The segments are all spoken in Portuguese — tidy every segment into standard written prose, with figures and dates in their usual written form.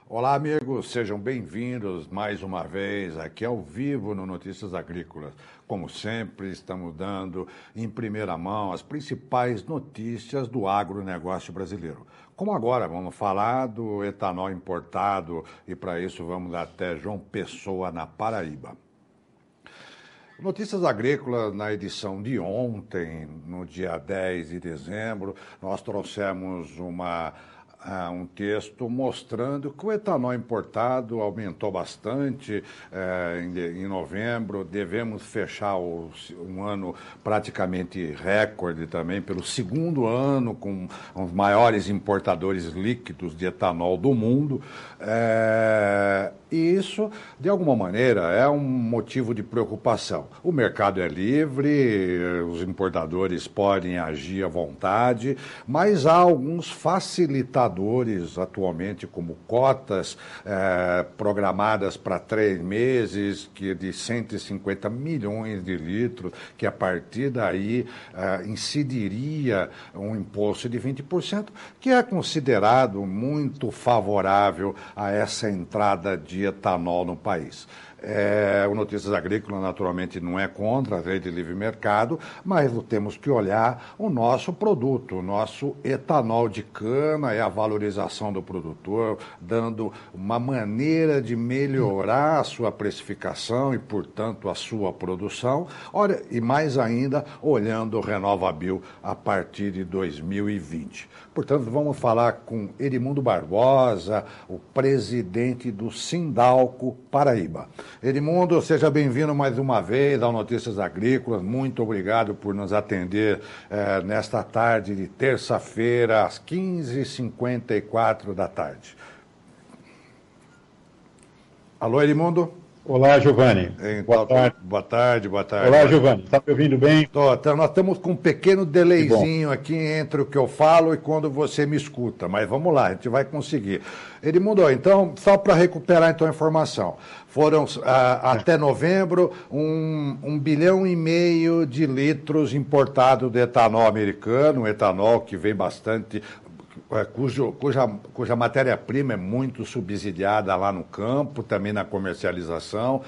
Olá, amigos, sejam bem-vindos mais uma vez aqui ao vivo no Notícias Agrícolas. Como sempre, estamos dando em primeira mão as principais notícias do agronegócio brasileiro. Como agora vamos falar do etanol importado e para isso vamos até João Pessoa, na Paraíba. Notícias Agrícolas, na edição de ontem, no dia 10 de dezembro, nós trouxemos um texto mostrando que o etanol importado aumentou bastante em novembro. Devemos fechar um ano praticamente recorde também, pelo segundo ano com os maiores importadores líquidos de etanol do mundo. E isso, de alguma maneira, é um motivo de preocupação. O mercado é livre, os importadores podem agir à vontade, mas há alguns facilitadores atualmente, como cotas programadas para 3 meses, que de 150 milhões de litros, que a partir daí incidiria um imposto de 20%, que é considerado muito favorável a essa entrada de etanol no país. O Notícias Agrícolas, naturalmente, não é contra a lei de livre mercado, mas temos que olhar o nosso produto, o nosso etanol de cana e a valorização do produtor, dando uma maneira de melhorar a sua precificação e, portanto, a sua produção. Olha, e mais ainda, olhando o RenovaBio a partir de 2020. Portanto, vamos falar com Edmundo Barbosa, o presidente do Sindalco Paraíba. Edmundo, seja bem-vindo mais uma vez ao Notícias Agrícolas. Muito obrigado por nos atender nesta tarde de terça-feira, às 15h54 da tarde. Alô, Edmundo? Olá, Giovanni. Boa tarde. Boa tarde. Olá, Giovanni. Está me ouvindo bem? Nós estamos com um pequeno delayzinho aqui entre o que eu falo e quando você me escuta, mas vamos lá, a gente vai conseguir. Edmundo, então, só para recuperar então a informação, foram até novembro 1,5 bilhão de litros importados de etanol americano, um etanol que vem bastante... Cuja matéria-prima é muito subsidiada lá no campo, também na comercialização.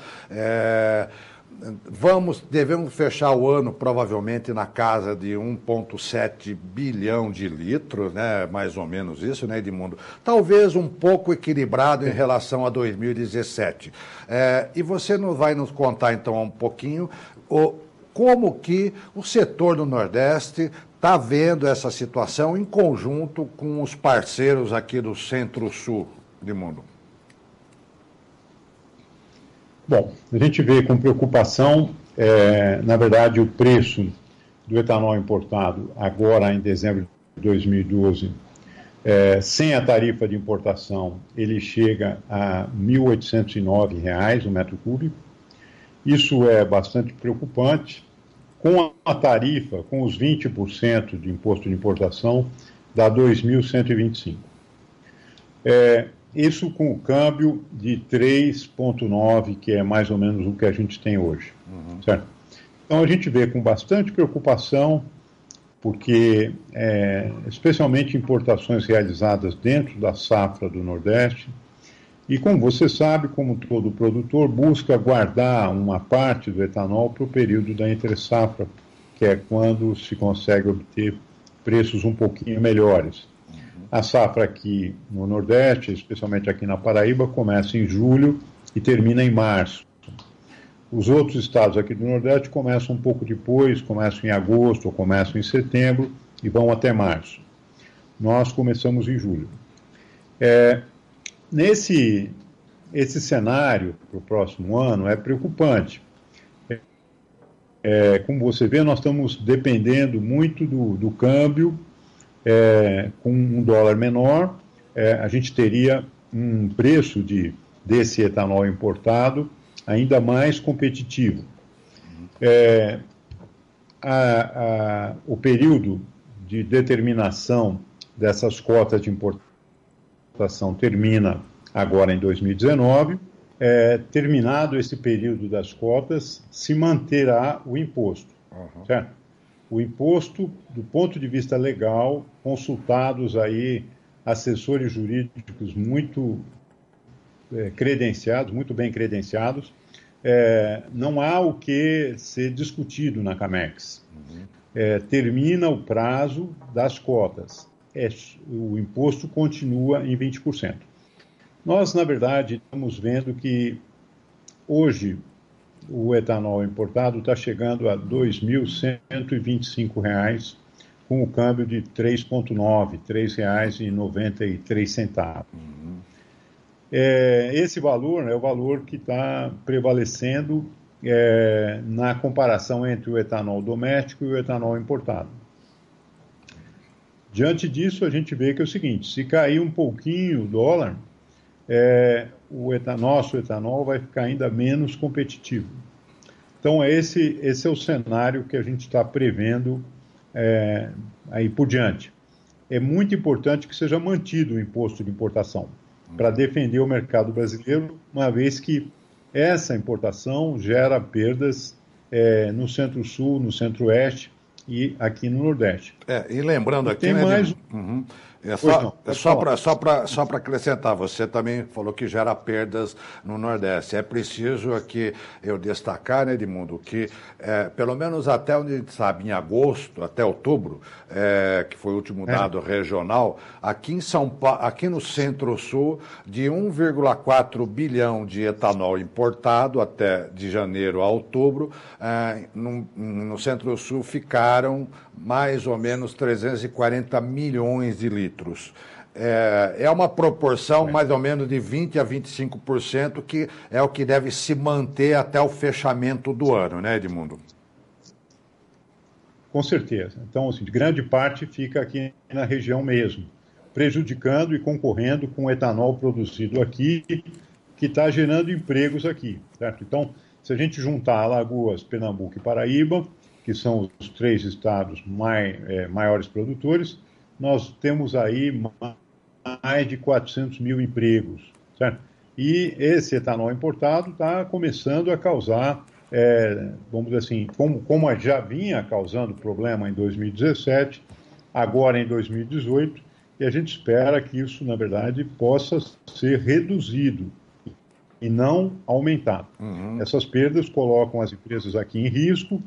Devemos fechar o ano provavelmente na casa de 1,7 bilhão de litros, né? Mais ou menos isso, né, Edmundo? Talvez um pouco equilibrado em relação a 2017. E você vai nos contar então um pouquinho como que o setor do Nordeste está vendo essa situação em conjunto com os parceiros aqui do Centro-Sul do mundo. Bom, a gente vê com preocupação, na verdade, o preço do etanol importado agora em dezembro de 2012, sem a tarifa de importação, ele chega a R$ 1.809 o metro cúbico. Isso é bastante preocupante. Com a tarifa, com os 20% de imposto de importação, dá 2.125. Isso com o câmbio de 3,9, que é mais ou menos o que a gente tem hoje. Certo? Então a gente vê com bastante preocupação, porque especialmente importações realizadas dentro da safra do Nordeste, e como você sabe, como todo produtor, busca guardar uma parte do etanol para o período da entre-safra, que é quando se consegue obter preços um pouquinho melhores. A safra aqui no Nordeste, especialmente aqui na Paraíba, começa em julho e termina em março. Os outros estados aqui do Nordeste começam um pouco depois, começam em agosto ou começam em setembro e vão até março. Nós começamos em julho. Esse cenário para o próximo ano é preocupante. Como você vê, nós estamos dependendo muito do câmbio. Com um dólar menor, a gente teria um preço desse etanol importado ainda mais competitivo. O período de determinação dessas cotas de importação termina agora em 2019. Terminado esse período das cotas, se manterá o imposto. Certo? O imposto, do ponto de vista legal, consultados aí assessores jurídicos muito credenciados, muito bem credenciados. Não há o que ser discutido na Camex. Termina o prazo das cotas. O imposto continua em 20%. Nós, na verdade, estamos vendo que hoje o etanol importado está chegando a R$ 2.125, com o câmbio de 3,9, R$ 3,93. Esse valor é o valor que está prevalecendo na comparação entre o etanol doméstico e o etanol importado. Diante disso, a gente vê que é o seguinte: se cair um pouquinho o dólar, nosso etanol vai ficar ainda menos competitivo. Então, esse é o cenário que a gente está prevendo aí por diante. É muito importante que seja mantido o imposto de importação para defender o mercado brasileiro, uma vez que essa importação gera perdas no Centro-Sul, no Centro-Oeste e aqui no Nordeste. E lembrando aqui, tem né, mais... Só para acrescentar, você também falou que gera perdas no Nordeste. É preciso aqui eu destacar, né, Edmundo, que pelo menos até onde a gente sabe, em agosto, até outubro, que foi o último dado regional, aqui em São Paulo, aqui no Centro-Sul, de 1,4 bilhão de etanol importado até de janeiro a outubro, no Centro-Sul ficaram mais ou menos 340 milhões de litros. É uma proporção mais ou menos de 20% a 25%, que é o que deve se manter até o fechamento do ano, né, Edmundo? Com certeza. Então, assim, grande parte fica aqui na região mesmo, prejudicando e concorrendo com o etanol produzido aqui, que está gerando empregos aqui, certo? Então, se a gente juntar Alagoas, Pernambuco e Paraíba, que são os 3 estados maiores produtores, nós temos aí mais de 400 mil empregos, certo? E esse etanol importado está começando a causar, vamos dizer assim, como já vinha causando problema em 2017, agora em 2018, e a gente espera que isso, na verdade, possa ser reduzido e não aumentado. Essas perdas colocam as empresas aqui em risco,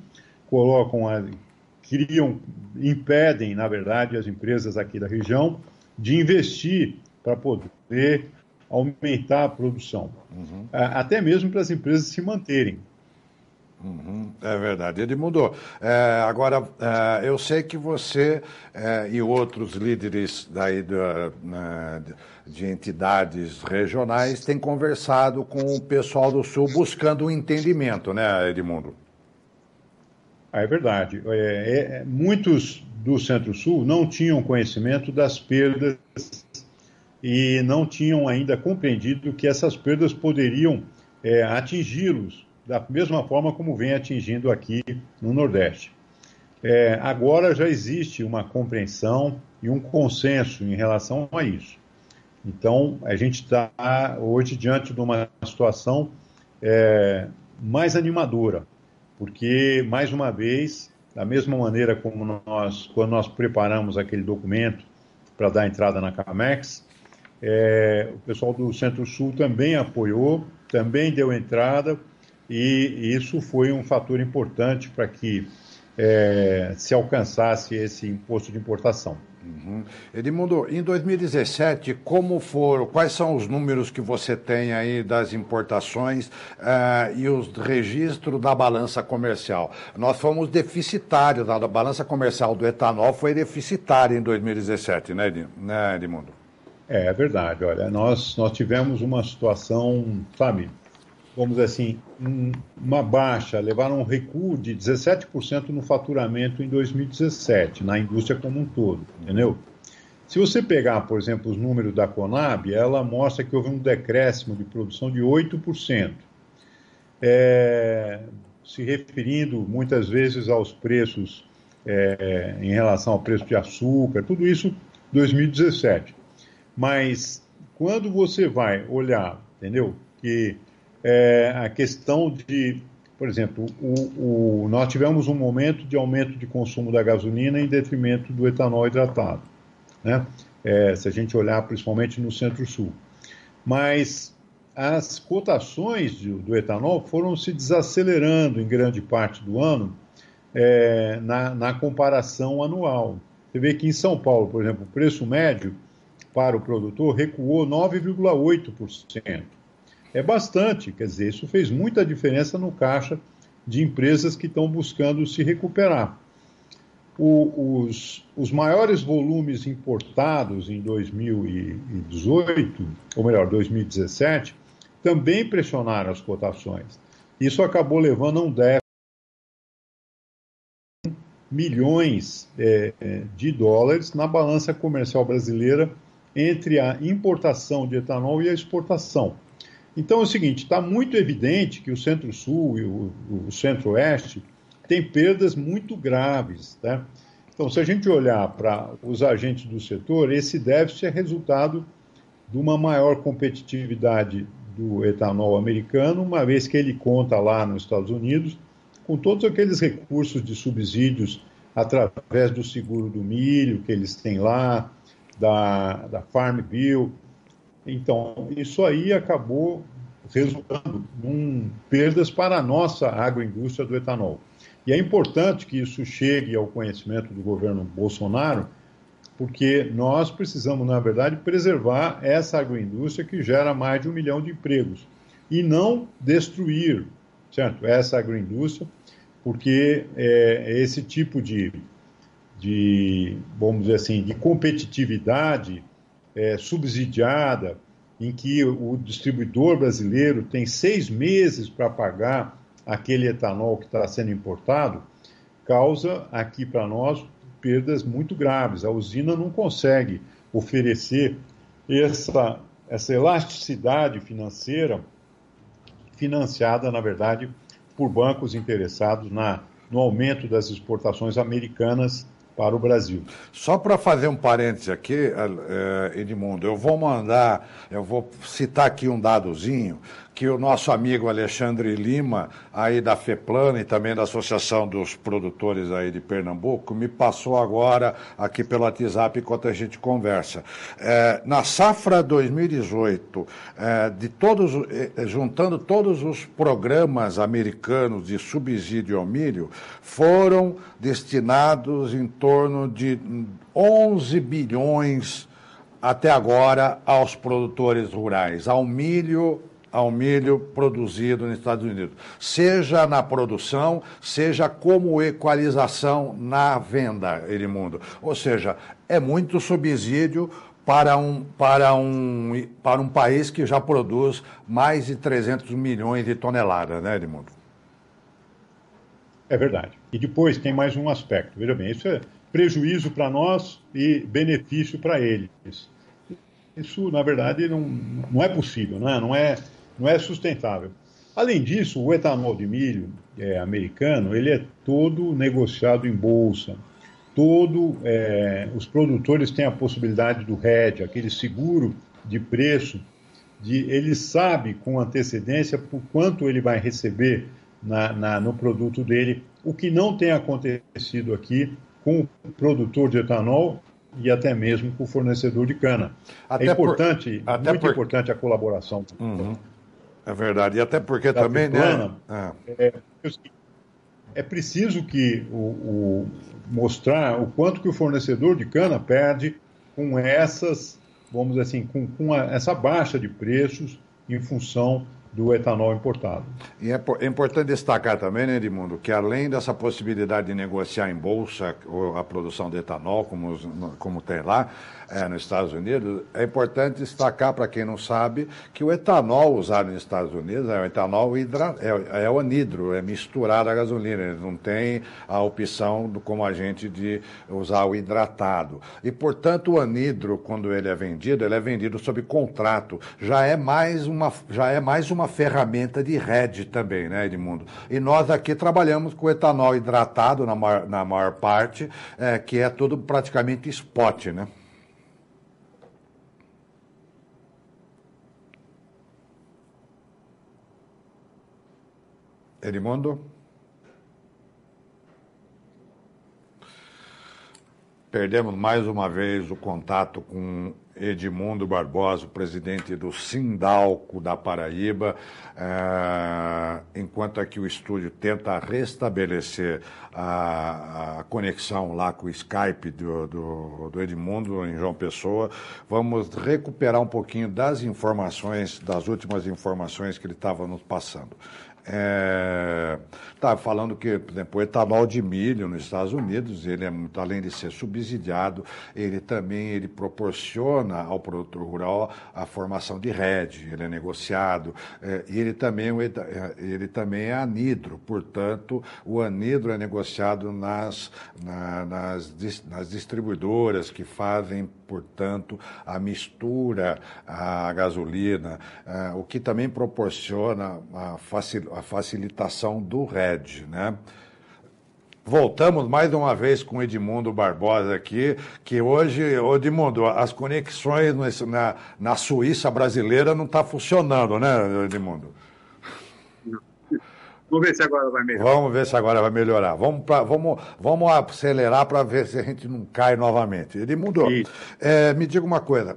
impedem, na verdade, as empresas aqui da região de investir para poder aumentar a produção. Até mesmo para as empresas se manterem. É verdade, Edmundo. Agora, eu sei que você e outros líderes daí de entidades regionais têm conversado com o pessoal do Sul buscando um entendimento, né, Edmundo? É verdade. Muitos do Centro-Sul não tinham conhecimento das perdas e não tinham ainda compreendido que essas perdas poderiam atingi-los da mesma forma como vem atingindo aqui no Nordeste. Agora já existe uma compreensão e um consenso em relação a isso. Então, a gente está hoje diante de uma situação mais animadora, porque, mais uma vez, da mesma maneira como quando nós preparamos aquele documento para dar entrada na Camex, o pessoal do Centro-Sul também apoiou, também deu entrada, e isso foi um fator importante para que se alcançasse esse imposto de importação. Edmundo, em 2017, quais são os números que você tem aí das importações e os registros da balança comercial? Nós fomos deficitários, a balança comercial do etanol foi deficitária em 2017, né, Edmundo? É verdade, olha, nós tivemos uma situação, sabe, vamos dizer assim, uma baixa, levaram um recuo de 17% no faturamento em 2017, na indústria como um todo, entendeu? Se você pegar, por exemplo, os números da Conab, ela mostra que houve um decréscimo de produção de 8%, se referindo muitas vezes aos preços em relação ao preço de açúcar, tudo isso 2017. Mas quando você vai olhar, entendeu, que a questão de, por exemplo, nós tivemos um momento de aumento de consumo da gasolina em detrimento do etanol hidratado, né? Se a gente olhar principalmente no Centro-Sul. Mas as cotações do etanol foram se desacelerando em grande parte do ano na comparação anual. Você vê que em São Paulo, por exemplo, o preço médio para o produtor recuou 9,8%. É bastante, quer dizer, isso fez muita diferença no caixa de empresas que estão buscando se recuperar. Os maiores volumes importados em 2018, ou melhor, 2017, também pressionaram as cotações. Isso acabou levando a um déficit de milhões de dólares na balança comercial brasileira entre a importação de etanol e a exportação. Então é o seguinte, está muito evidente que o Centro-Sul e o Centro-Oeste têm perdas muito graves, né? Então, se a gente olhar para os agentes do setor, esse déficit é resultado de uma maior competitividade do etanol americano, uma vez que ele conta lá nos Estados Unidos com todos aqueles recursos de subsídios através do seguro do milho que eles têm lá, da Farm Bill. Então, isso aí acabou resultando em perdas para a nossa agroindústria do etanol. E é importante que isso chegue ao conhecimento do governo Bolsonaro, porque nós precisamos, na verdade, preservar essa agroindústria que gera mais de 1 milhão de empregos e não destruir, certo? Essa agroindústria, porque esse tipo de, vamos dizer assim, de competitividade subsidiada, em que o distribuidor brasileiro tem 6 meses para pagar aquele etanol que está sendo importado, causa aqui para nós perdas muito graves. A usina não consegue oferecer essa elasticidade financeira, financiada, na verdade, por bancos interessados no aumento das exportações americanas para o Brasil. Só para fazer um parênteses aqui, Edmundo, eu vou citar aqui um dadozinho que o nosso amigo Alexandre Lima, aí da FEPLAN e também da Associação dos Produtores aí de Pernambuco, me passou agora aqui pelo WhatsApp enquanto a gente conversa. Na safra 2018, juntando todos os programas americanos de subsídio ao milho, foram destinados em torno de 11 bilhões até agora aos produtores rurais, ao milho produzido nos Estados Unidos, seja na produção, seja como equalização na venda, Edmundo. Ou seja, é muito subsídio para um país que já produz mais de 300 milhões de toneladas, né, Edmundo? É verdade. E depois tem mais um aspecto. Veja bem, isso é prejuízo para nós e benefício para eles. Isso, na verdade, não é possível, né? Não é sustentável. Além disso, o etanol de milho americano, ele é todo negociado em bolsa. Os produtores têm a possibilidade do hedge, aquele seguro de preço, ele sabe com antecedência por quanto ele vai receber no produto dele, o que não tem acontecido aqui com o produtor de etanol e até mesmo com o fornecedor de cana. Importante a colaboração. Uhum. É verdade, e até porque também, né? É preciso que mostrar o quanto que o fornecedor de cana perde com essas, vamos dizer assim, com essa baixa de preços em função do etanol importado. E é importante destacar também, né, Edmundo, que além dessa possibilidade de negociar em bolsa a produção de etanol, como tem lá nos Estados Unidos, é importante destacar, para quem não sabe, que o etanol usado nos Estados Unidos é o etanol é o anidro, é misturado à gasolina, ele não tem a opção, como a gente, de usar o hidratado. E, portanto, o anidro, quando ele é vendido sob contrato, já é mais uma ferramenta de hedge também, né, Edmundo? E nós aqui trabalhamos com etanol hidratado na maior parte, que é tudo praticamente spot, né? Edmundo? Perdemos mais uma vez o contato com Edmundo Barbosa, presidente do Sindalco da Paraíba, enquanto aqui o estúdio tenta restabelecer a conexão lá com o Skype do Edmundo em João Pessoa, vamos recuperar um pouquinho das informações, das últimas informações que ele estava nos passando. Estava falando que, por exemplo, o etanol de milho nos Estados Unidos, ele é muito, além de ser subsidiado, ele proporciona ao produtor rural a formação de RED, ele é negociado, e ele também é anidro, portanto, o anidro é negociado nas distribuidoras que fazem, portanto, a mistura à gasolina, o que também proporciona a facilitação do RED, né? Voltamos mais uma vez com o Edmundo Barbosa aqui, que hoje, Edmundo, as conexões na Suíça brasileira não estão funcionando, né, Edmundo? Vamos ver se agora vai melhorar. Vamos ver se agora vai melhorar. Vamos acelerar para ver se a gente não cai novamente. Edmundo, me diga uma coisa.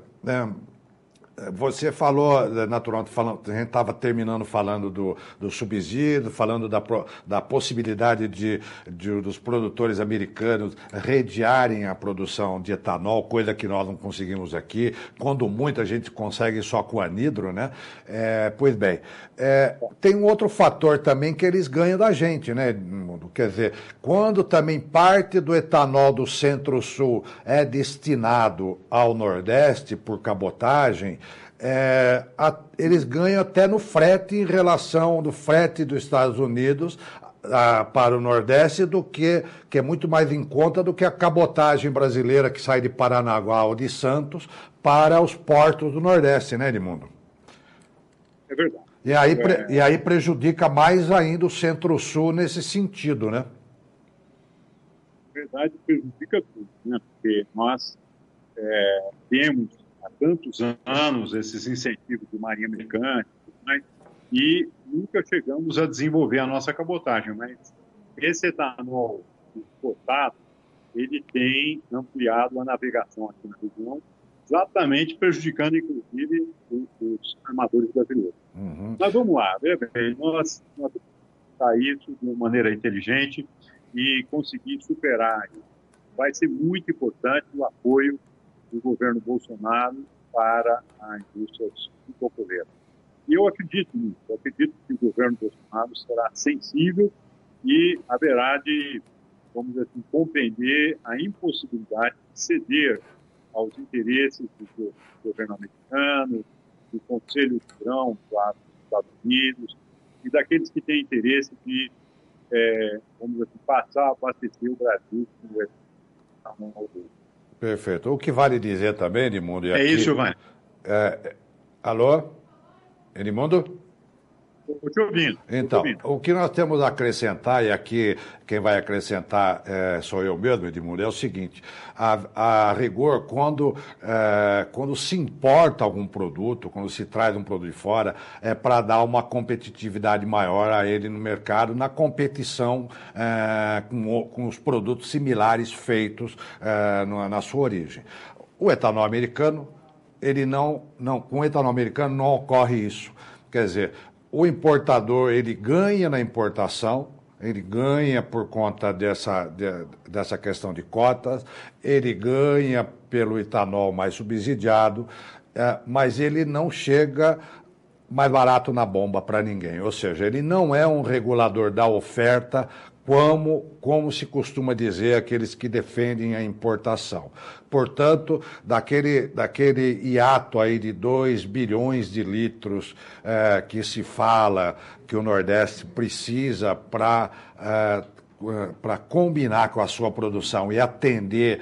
Você falou, naturalmente, a gente estava terminando falando do subsídio, falando da possibilidade dos produtores americanos redearem a produção de etanol, coisa que nós não conseguimos aqui, quando muita gente consegue só com anidro, né? Pois bem, tem um outro fator também que eles ganham da gente, né? Quer dizer, quando também parte do etanol do Centro-Sul é destinado ao Nordeste por cabotagem, eles ganham até no frete em relação do frete dos Estados Unidos para o Nordeste que é muito mais em conta do que a cabotagem brasileira que sai de Paranaguá ou de Santos para os portos do Nordeste, né, Edmundo? É verdade. E aí prejudica mais ainda o Centro-Sul nesse sentido, né? Na verdade, prejudica tudo, né? Porque nós temos há tantos anos esses incentivos de marinha mercante, né? E nunca chegamos a desenvolver a nossa cabotagem, mas esse etanol exportado, ele tem ampliado a navegação aqui na região, exatamente prejudicando, inclusive, os armadores brasileiros. Uhum. Mas vamos lá, nós temos que fazer isso de uma maneira inteligente e conseguir superar. Vai ser muito importante o apoio do governo Bolsonaro para a indústria sucrocoleira. E eu acredito nisso, eu acredito que o governo Bolsonaro será sensível e haverá de, vamos dizer assim, compreender a impossibilidade de ceder aos interesses do governo americano, do Conselho de Grão dos Estados Unidos e daqueles que têm interesse de, vamos dizer assim, passar a abastecer o Brasil com o etanol. Perfeito. O que vale dizer também, Edmundo... isso, Giovanni. Alô? Edmundo? Estou te ouvindo. Então, o que nós temos a acrescentar, e aqui quem vai acrescentar sou eu mesmo, Edmundo, é o seguinte: a rigor, quando se importa algum produto, quando se traz um produto de fora, é para dar uma competitividade maior a ele no mercado, na competição com os produtos similares feitos na sua origem. O etanol americano, com o etanol americano não ocorre isso. Quer dizer, o importador, ele ganha na importação, ele ganha por conta dessa questão de cotas, ele ganha pelo etanol mais subsidiado, mas ele não chega mais barato na bomba para ninguém. Ou seja, ele não é um regulador da oferta, como se costuma dizer aqueles que defendem a importação. Portanto, daquele hiato aí de 2 bilhões de litros que se fala que o Nordeste precisa para combinar com a sua produção e atender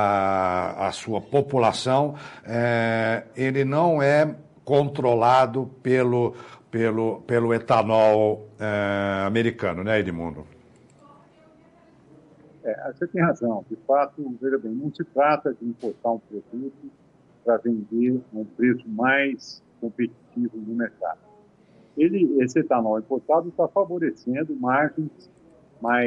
a sua população, ele não é controlado pelo etanol americano, né, Edmundo? Você tem razão. De fato, veja bem, não se trata de importar um produto para vender a um preço mais competitivo no mercado. Esse etanol importado está favorecendo margens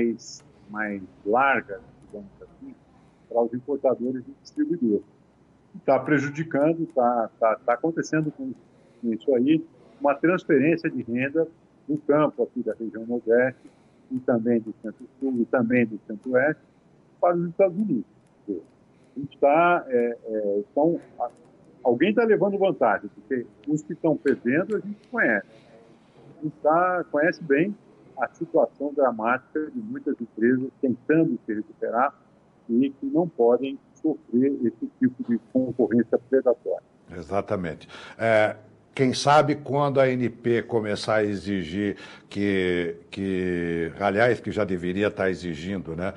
mais largas, digamos assim, para os importadores e distribuidores. está prejudicando, está acontecendo com isso aí, uma transferência de renda do campo aqui da região Nordeste e também do Centro-Sul e também do Centro-Oeste para os Estados Unidos. A gente então, alguém está levando vantagem, porque os que estão perdendo a gente conhece. A gente conhece bem a situação dramática de muitas empresas tentando se recuperar e que não podem sofrer esse tipo de concorrência predatória. Exatamente. Quem sabe quando a ANP começar a exigir aliás, que já deveria estar exigindo, né?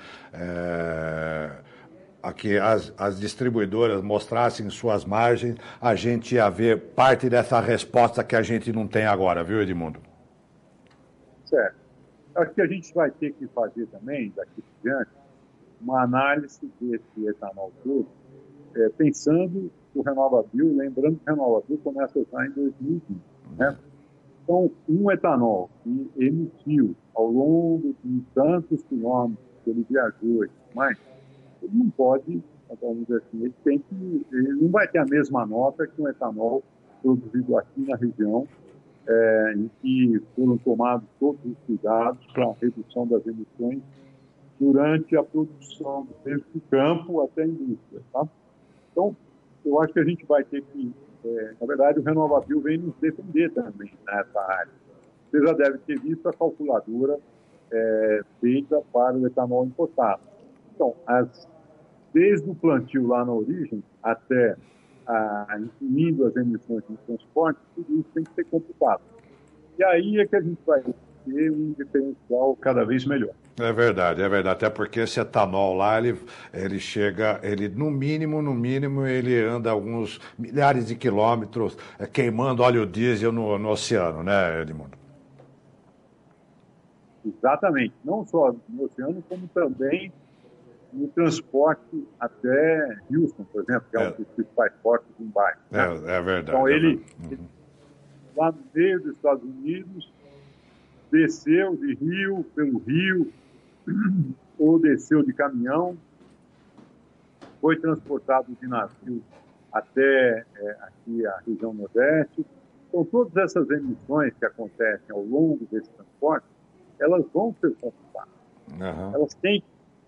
Que as distribuidoras mostrassem suas margens, a gente ia ver parte dessa resposta que a gente não tem agora, viu, Edmundo? Certo. Acho que a gente vai ter que fazer também, daqui por diante, uma análise desse etanol todo, pensando o RenovaBio, lembrando que o RenovaBio começa a usar em 2020. Né? Então, um etanol que emitiu ao longo de tantos quilômetros que ele viajou e tudo mais, ele não pode, vamos dizer assim, ele não vai ter a mesma nota que um etanol produzido aqui na região, em que foram tomados todos os cuidados para a redução das emissões durante a produção, desde o campo até a indústria. Tá? Então, eu acho que a gente vai ter que, na verdade, o RenovaBio vem nos defender também nessa área. Você já deve ter visto a calculadora feita para o etanol importado. Então, desde o plantio lá na origem até incluindo as emissões de transporte, tudo isso tem que ser computado. E aí é que a gente vai ter um diferencial cada vez melhor. É verdade. Até porque esse etanol lá, ele chega, no mínimo, ele anda alguns milhares de quilômetros queimando óleo diesel no oceano, né, Edmundo? Exatamente. Não só no oceano, como também no transporte até Houston, por exemplo, que é um dos principais portos do embarque. Né? É verdade. Então, ele, lá no meio dos Estados Unidos, desceu de rio, pelo rio, ou desceu de caminhão, foi transportado de navio até aqui a região Nordeste. Então, todas essas emissões que acontecem ao longo desse transporte, elas vão ser computadas. Uhum. Elas têm.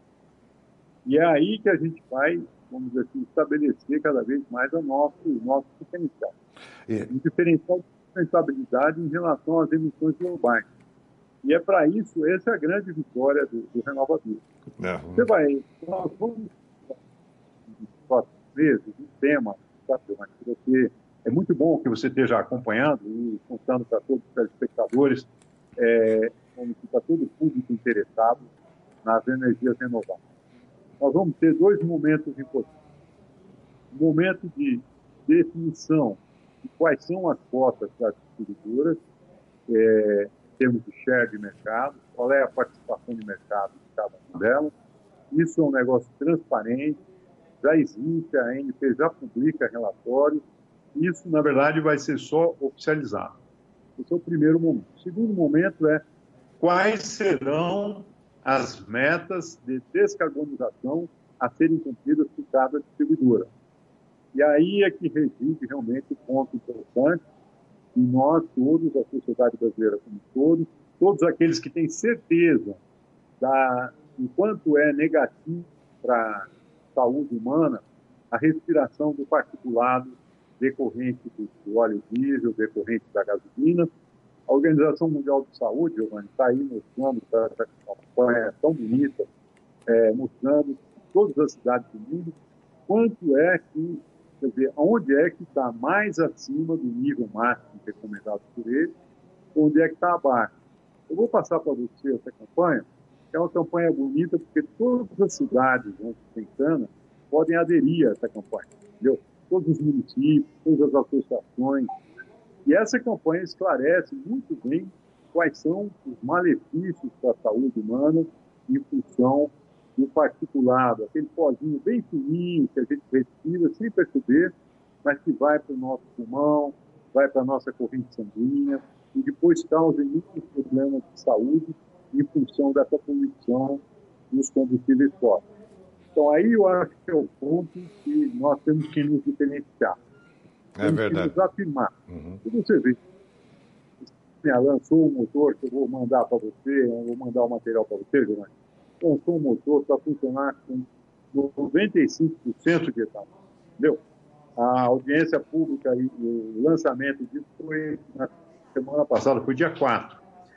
E é aí que a gente vai, vamos dizer assim, estabelecer cada vez mais o nosso diferencial. Um diferencial de sustentabilidade em relação às emissões globais. E é para isso, essa é a grande vitória do RenovaBio. Você vai, nós vamos, nos próximos meses, um tema, sabe, que é muito bom que você esteja acompanhando e contando para todos os telespectadores, como está todo o público interessado nas energias renováveis. Nós vamos ter dois momentos importantes. O momento de definição de quais são as cotas das distribuidoras, em termos de share de mercado, qual é a participação de mercado de cada uma delas. Isso é um negócio transparente, já existe, a ANP já publica relatórios. Isso, na verdade, vai ser só oficializado. Esse é o primeiro momento. O segundo momento é quais serão as metas de descarbonização a serem cumpridas por cada distribuidora. E aí é que reside realmente o ponto importante, e nós todos, a sociedade brasileira como todos aqueles que têm certeza do quanto é negativo para a saúde humana a respiração do particulado decorrente do óleo diesel, decorrente da gasolina. A Organização Mundial de Saúde, Giovanni, está aí mostrando essa campanha tão bonita, mostrando em todas as cidades do mundo quanto é que, quer dizer, onde é que está mais acima do nível máximo recomendado por ele, onde é que está abaixo. Eu vou passar para você essa campanha, que é uma campanha bonita, porque todas as cidades onde tem cana podem aderir a essa campanha, entendeu? Todos os municípios, todas as associações. E essa campanha esclarece muito bem quais são os malefícios para a saúde humana em função do particulado, aquele pozinho bem fininho que a gente respira sem perceber, mas que vai para o nosso pulmão, vai para a nossa corrente sanguínea e depois causa muitos problemas de saúde em função dessa poluição dos combustíveis fósseis. Então, aí eu acho que é o ponto que nós temos que nos diferenciar. É verdade. Temos que nos afirmar. E você vê, lançou um motor que eu vou mandar para você, eu vou mandar o material para você, Jonathan. Lançou um motor para funcionar com 95% de etanol. Entendeu? A audiência pública e o lançamento disso foi na semana passada, foi dia 4.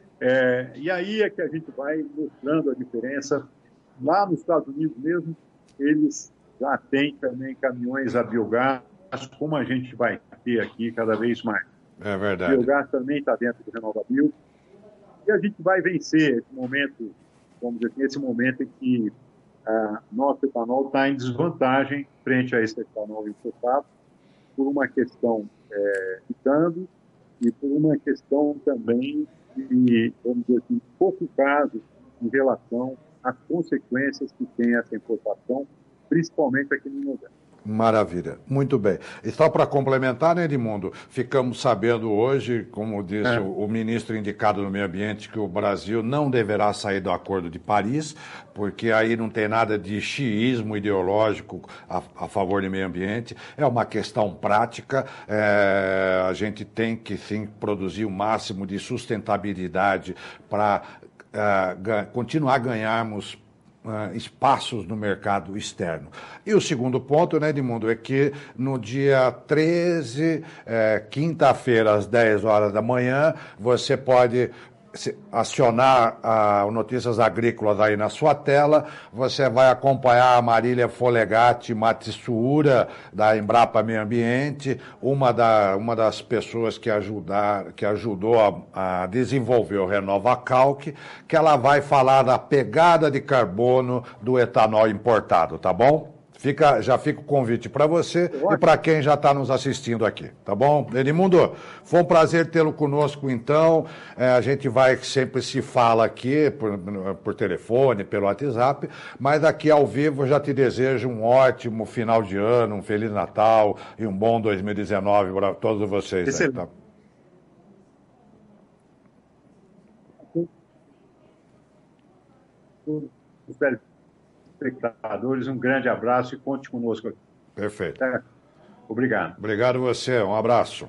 E aí é que a gente vai mostrando a diferença. Lá nos Estados Unidos mesmo, eles já têm também caminhões a biogás, como a gente vai ter aqui cada vez mais. É verdade. O biogás também está dentro do RenovaBio. E a gente vai vencer esse momento, vamos dizer assim, esse momento em que nosso etanol está em desvantagem frente a esse etanol importado, por uma questão de câmbio e por uma questão também de, vamos dizer assim, pouco caso em relação às consequências que tem essa importação, principalmente aqui no Nordeste. Maravilha, muito bem. E só para complementar, né, Edmundo, ficamos sabendo hoje, como disse o ministro indicado no meio ambiente, que o Brasil não deverá sair do Acordo de Paris, porque aí não tem nada de xiismo ideológico a favor do meio ambiente, é uma questão prática, a gente tem que sim produzir o máximo de sustentabilidade para continuar a ganharmos espaços no mercado externo. E o segundo ponto, né, Edmundo, é que no dia 13, quinta-feira, às 10 horas da manhã, você pode acionar o Notícias Agrícolas aí na sua tela, você vai acompanhar a Marília Folegatti Matsuura, da Embrapa Meio Ambiente, uma das pessoas que ajudou a desenvolver o RenovaCalc, que ela vai falar da pegada de carbono do etanol importado, tá bom? Já fica o convite para você e para quem já está nos assistindo aqui, tá bom? Edmundo, foi um prazer tê-lo conosco, então. A gente sempre se fala aqui por telefone, pelo WhatsApp, mas aqui ao vivo já te desejo um ótimo final de ano, um Feliz Natal e um bom 2019 para todos vocês. Aí, tá? Espectadores, um grande abraço e conte conosco aqui. Perfeito. Obrigado. Obrigado a você, um abraço.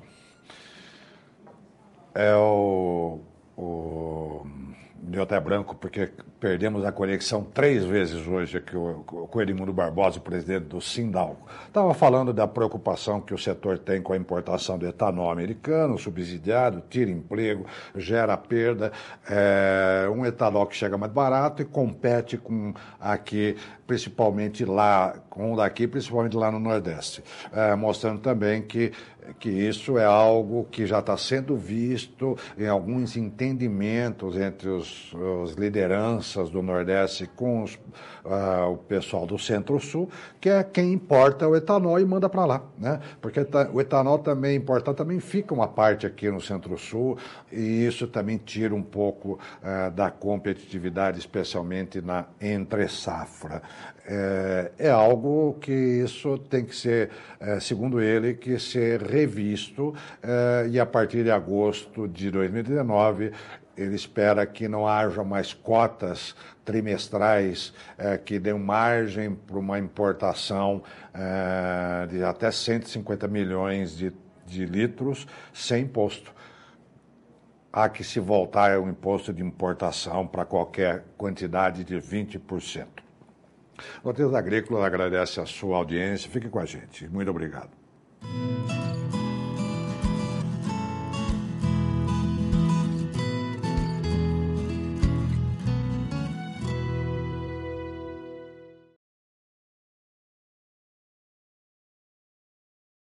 Deu até branco porque perdemos a conexão 3 vezes hoje aqui com o Edmundo Barbosa, o presidente do Sindalco. Estava falando da preocupação que o setor tem com a importação do etanol americano, subsidiado, tira emprego, gera perda. Um etanol que chega mais barato e compete com aqui, principalmente lá, principalmente lá no Nordeste. Mostrando também que isso é algo que já está sendo visto em alguns entendimentos entre os lideranças do Nordeste com o pessoal do Centro-Sul, que é quem importa o etanol e manda para lá, né? Porque o etanol também importado também fica uma parte aqui no Centro-Sul e isso também tira um pouco da competitividade, especialmente na entre-safra. É algo que isso tem que ser, segundo ele, que ser revisto e a partir de agosto de 2019 ele espera que não haja mais cotas trimestrais que dêem margem para uma importação de até 150 milhões de litros sem imposto. Há que se voltar ao imposto de importação para qualquer quantidade de 20%. Notícias Agrícolas agradece a sua audiência. Fique com a gente. Muito obrigado.